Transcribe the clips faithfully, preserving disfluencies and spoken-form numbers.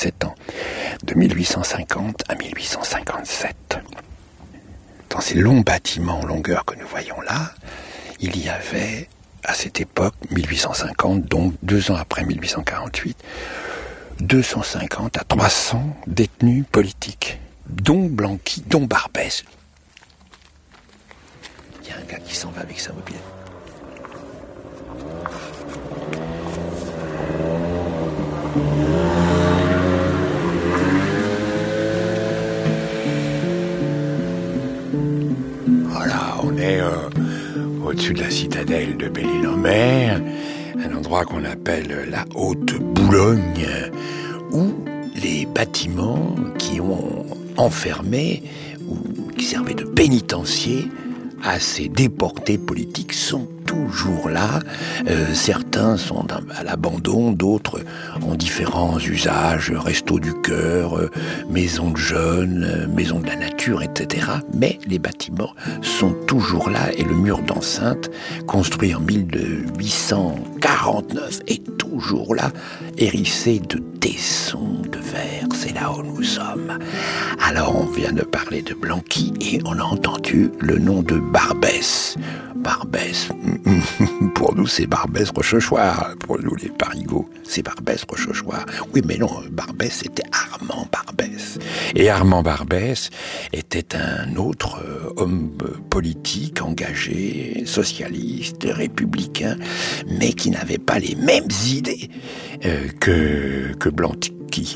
dix-sept ans, de mille huit cent cinquante à mille huit cent cinquante-sept. Dans ces longs bâtiments en longueur que nous voyons là, il y avait, à cette époque, mille huit cent cinquante, donc deux ans après mille huit cent quarante-huit, deux cent cinquante à trois cents détenus politiques, dont Blanqui, dont Barbès. Il y a un gars qui s'en va avec sa mobilette. Voilà, on est euh, au-dessus de la citadelle de Belle-Île-en-Mer, un endroit qu'on appelle la Haute-Boulogne, où les bâtiments qui ont enfermé ou qui servaient de pénitencier à ces déportés politiques sont toujours là. Euh, certains sont à l'abandon, d'autres ont différents usages, restos du cœur, euh, maisons de jeunes, euh, maisons de la nature, et cetera. Mais les bâtiments sont toujours là et le mur d'enceinte, construit en mille huit cent quarante-neuf, est toujours là, hérissé de tessons de verre. C'est là où nous sommes. Alors on vient de parler de Blanqui et on a entendu le nom de Barbès. Barbès, pour nous c'est Barbès Rochechouart, pour nous les parigots, c'est Barbès Rochechouart. Oui mais non, Barbès c'était Armand Barbès. Et Armand Barbès était un autre euh, homme politique, engagé, socialiste, républicain, mais qui n'avait pas les mêmes idées euh, que, que Blanqui.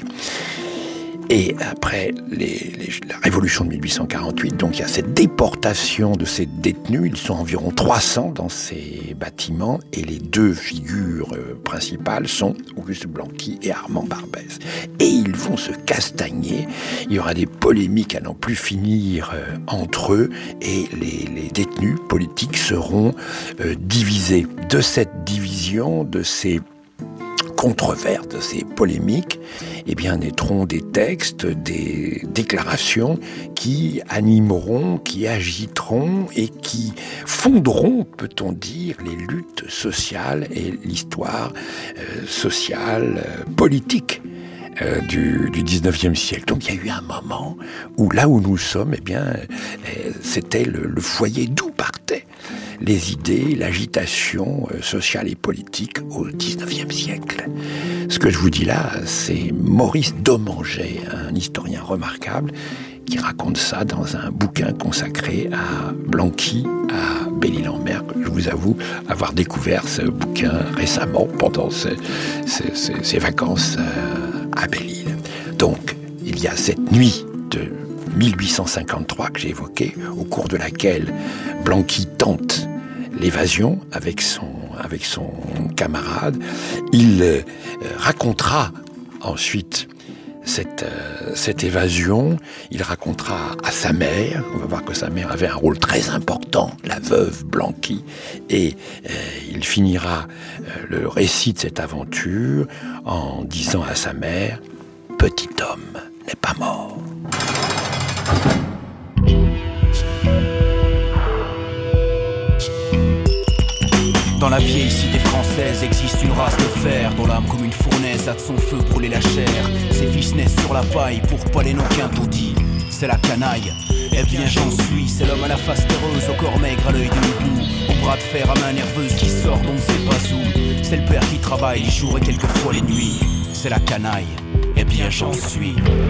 Et après les, les, la révolution de mille huit cent quarante-huit, donc il y a cette déportation de ces détenus, ils sont environ trois cents dans ces bâtiments, et les deux figures euh, principales sont Auguste Blanqui et Armand Barbès. Et ils vont se castagner, il y aura des polémiques à n'en plus finir euh, entre eux, et les, les détenus politiques seront euh, divisés. De cette division, de ces controverses, de ces polémiques, eh bien, naîtront des textes, des déclarations qui animeront, qui agiteront et qui fonderont, peut-on dire, les luttes sociales et l'histoire euh, sociale, euh, politique euh, du, du dix-neuvième siècle. Donc, il y a eu un moment où, là où nous sommes, eh bien, euh, c'était le, le foyer d'où partaient les idées, l'agitation sociale et politique au dix-neuvième siècle. Ce que je vous dis là, c'est Maurice Dommanget, un historien remarquable, qui raconte ça dans un bouquin consacré à Blanqui, à Belle-Île-en-Mer. Je vous avoue avoir découvert ce bouquin récemment, pendant ces, ces, ces, ces vacances à Belle-Île. Donc, il y a cette nuit de mille huit cent cinquante-trois que j'ai évoquée, au cours de laquelle Blanqui tente l'évasion avec son, avec son camarade. Il euh, racontera ensuite cette, euh, cette évasion, il racontera à sa mère, on va voir que sa mère avait un rôle très important, la veuve Blanqui, et euh, il finira euh, le récit de cette aventure en disant à sa mère « Petit homme n'est pas mort ». Dans la vieille cité française existe une race de fer, dont l'âme comme une fournaise a de son feu brûlé la chair. Ses fils naissent sur la paille pour pas les qu'un taudis. C'est la canaille, eh bien j'en suis. C'est l'homme à la face terreuse, au corps maigre, à l'œil de hibou, au bras de fer, à main nerveuse qui sort d'on ne sait pas où. C'est le père qui travaille les jours et quelquefois les nuits. C'est la canaille, eh bien j'en suis.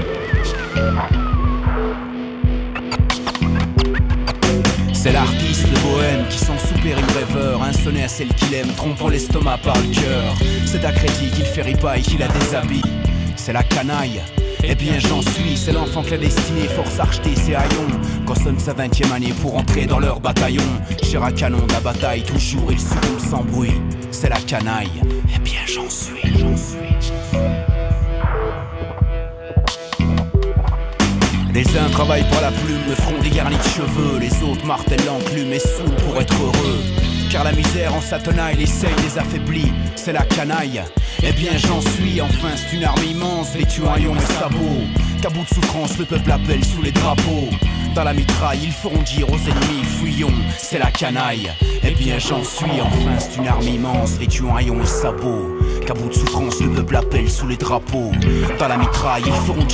C'est l'artiste, le bohème, qui sent souper une rêveur, un sonnet à celle qu'il aime, trompant l'estomac par le cœur. C'est à crédit qu'il fait ripaille, qu'il la déshabille. C'est la canaille, eh bien j'en suis. C'est l'enfant que la destinée force à rejeter ses haillons quand sonne sa vingtième année pour entrer dans leur bataillon. Cher à canon de la bataille, toujours il succombe sans bruit. C'est la canaille, eh bien j'en suis, j'en suis. Les uns travaillent pour la plume, le front dégarni de cheveux. Les autres martèlent l'enclume et saoulent pour être heureux. car la misère en sa tenaille, les seuils les affaiblit, c'est la canaille. Eh bien j'en suis, enfin c'est une arme immense, vêtue en haillons et sabots, qu'à bout de souffrance le peuple appelle sous les drapeaux. Dans la mitraille, ils feront dire aux ennemis, fuyons, c'est la canaille. Eh bien j'en suis, enfin c'est une arme immense, vêtue en haillons et sabots, qu'à bout de souffrance le peuple appelle sous les drapeaux. Dans la mitraille, ils feront